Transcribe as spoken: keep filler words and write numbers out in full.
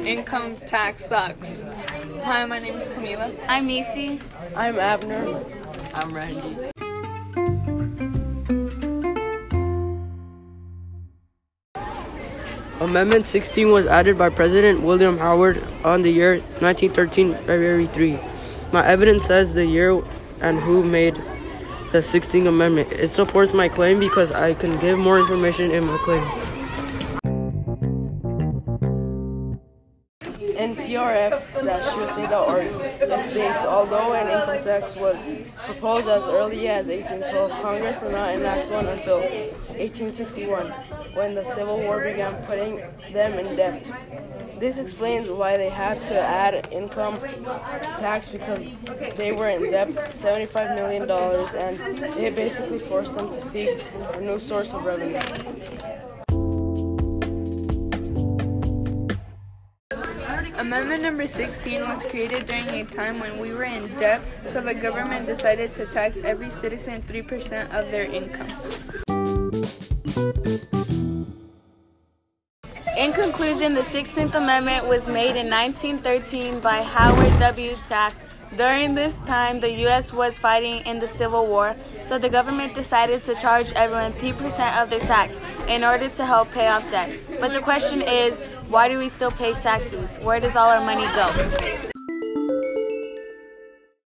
income tax sucks. Hi, my name is Camila. I'm Nisi. I'm Abner. I'm Randy. Amendment sixteen was added by President William Howard on the year nineteen thirteen, February third. My evidence says the year and who made the sixteenth Amendment. It supports my claim because I can give more information in my claim. In T R F U S A dot org, it states, although an income tax was proposed as early as eighteen twelve, Congress did not enact one until eighteen sixty-one, when the Civil War began putting them in debt. This explains why they had to add income tax, because they were in debt seventy-five million dollars, and it basically forced them to seek a new source of revenue. Amendment number sixteen was created during a time when we were in debt, so the government decided to tax every citizen three percent of their income. In conclusion, the sixteenth Amendment was made in nineteen thirteen by Howard W. Taft. During this time, the U S was fighting in the Civil War, so the government decided to charge everyone three percent of their tax in order to help pay off debt. But the question is, why do we still pay taxes? Where does all our money go?